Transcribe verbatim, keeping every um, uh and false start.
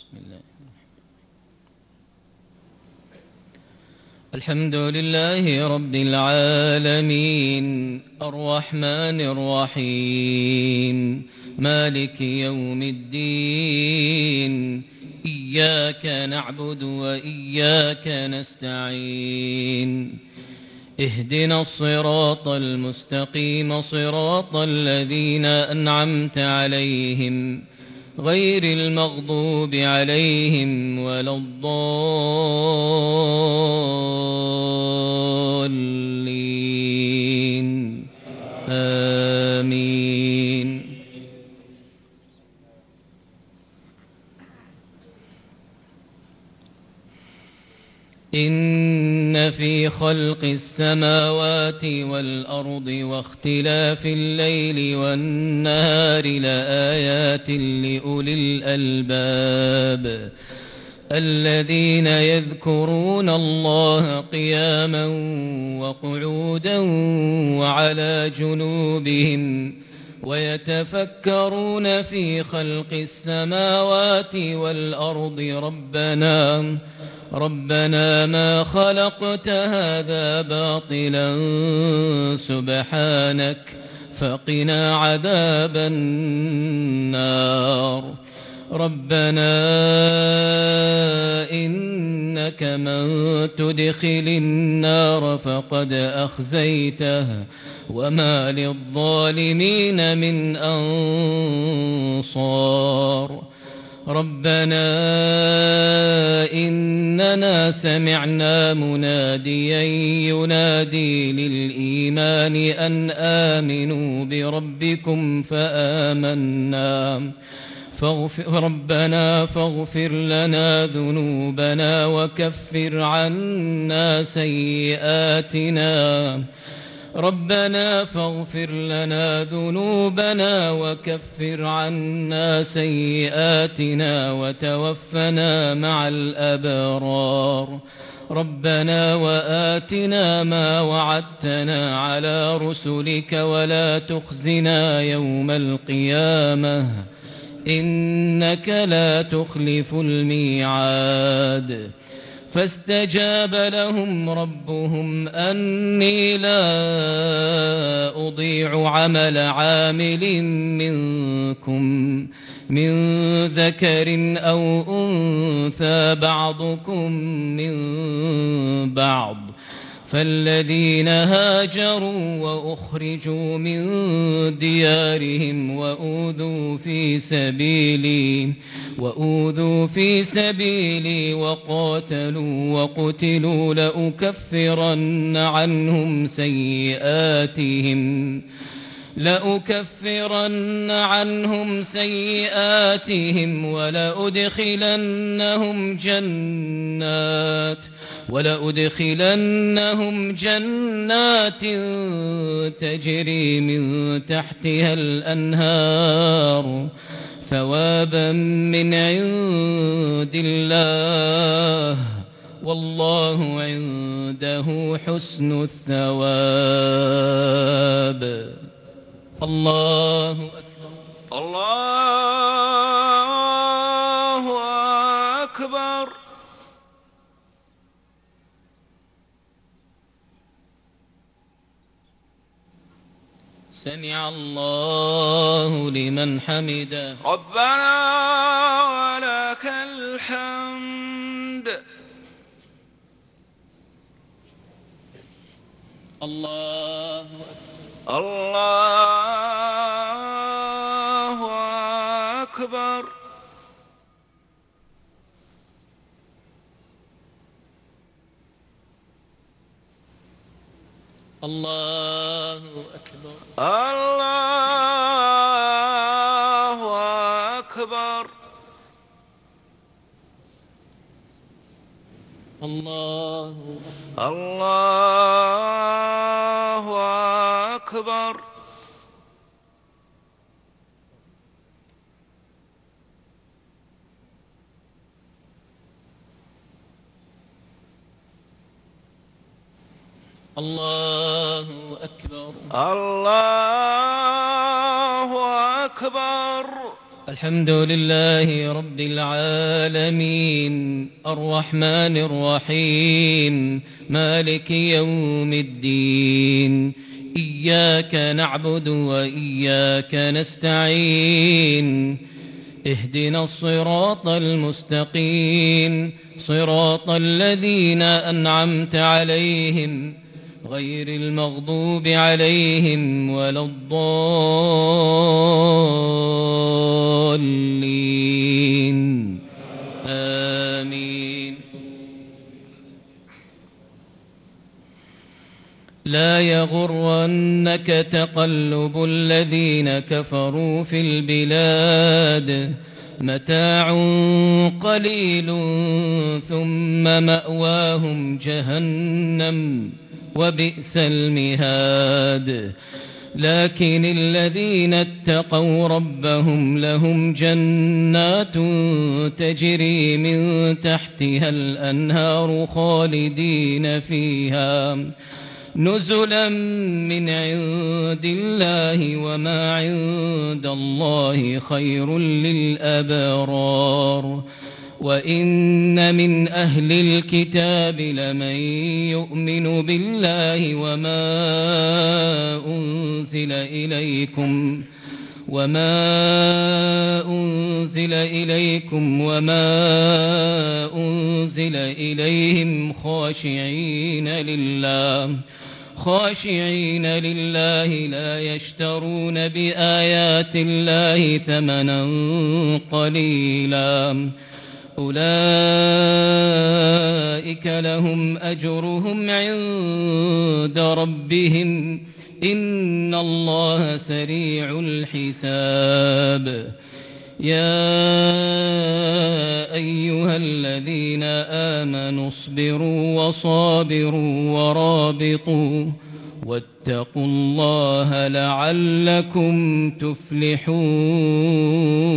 بسم الله. الحمد لله رب العالمين الرحمن الرحيم مالك يوم الدين إياك نعبد وإياك نستعين اهدنا الصراط المستقيم صراط الذين أنعمت عليهم غير المغضوب عليهم ولا الضالين آمين. إن في خلق السماوات والأرض واختلاف الليل والنهار لآيات لأولي الألباب الذين يذكرون الله قياما وقعودا وعلى جنوبهم ويتفكرون في خلق السماوات والأرض ربنا ربنا ما خلقت هذا باطلا سبحانك فقنا عذاب النار. ربنا إنك من تدخل النار فقد أخزيته وما للظالمين من أنصار. ربنا إننا سمعنا مناديا ينادي للإيمان أن آمنوا بربكم فآمنا فاغفر ربنا فاغفر لنا ذنوبنا وكفر عنا سيئاتنا ربنا فاغفر لنا ذنوبنا وكفر عنا سيئاتنا وتوفنا مع الأبرار. ربنا وآتنا ما وعدتنا على رسلك ولا تخزنا يوم القيامة إنك لا تخلف الميعاد. فاستجاب لهم ربهم أني لا أضيع عمل عامل منكم من ذكر أو أنثى بعضكم من بعض فالذين هاجروا وأخرجوا من ديارهم وأوذوا في سبيلي وأوذوا في سبيلي وقاتلوا وقتلوا لأكفرن عنهم سيئاتهم لأكفرن عنهم سيئاتهم ولأدخلنهم جنات ولأدخلنهم جنات تجري من تحتها الأنهار ثوابا من عند الله والله عنده حسن الثواب. الله أكبر. الله أكبر. سمع الله لمن حمده. ربنا ولك الحمد. الله الله أكبر. الله أكبر. الله أكبر. الله الله أكبر. الله أكبر. الله أكبر. الحمد لله رب العالمين الرحمن الرحيم مالك يوم الدين إياك نعبد وإياك نستعين اهدنا الصراط المستقيم صراط الذين أنعمت عليهم غير المغضوب عليهم ولا الضالين آمين. لا يغرنك تقلب الذين كفروا في البلاد متاع قليل ثم مأواهم جهنم وبئس المهاد. لكن الذين اتقوا ربهم لهم جنات تجري من تحتها الأنهار خالدين فيها نزلا من عند الله وما عند الله خير للأبرار. وإن من أهل الكتاب لمن يؤمن بالله وما أنزل إليكم وما أنزل إليكم وما أنزل إليهم خاشعين لله خاشعين لله لا يشترون بآيات الله ثمنا قليلا أولئك لهم أجرهم عند ربهم إن الله سريع الحساب. يا أيها الذين آمنوا اصبروا وصابروا ورابطوا واتقوا الله لعلكم تفلحون.